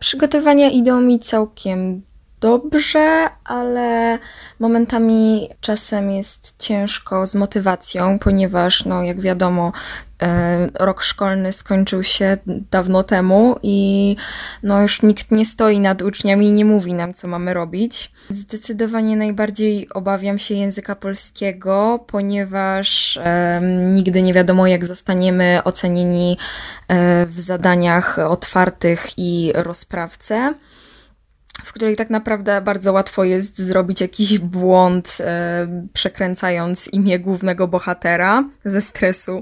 Przygotowania idą mi całkiem dobrze, ale momentami czasem jest ciężko z motywacją, ponieważ, no, jak wiadomo, rok szkolny skończył się dawno temu i no, już nikt nie stoi nad uczniami i nie mówi nam, co mamy robić. Zdecydowanie najbardziej obawiam się języka polskiego, ponieważ nigdy nie wiadomo, jak zostaniemy ocenieni w zadaniach otwartych i rozprawce, w której tak naprawdę bardzo łatwo jest zrobić jakiś błąd, przekręcając imię głównego bohatera ze stresu.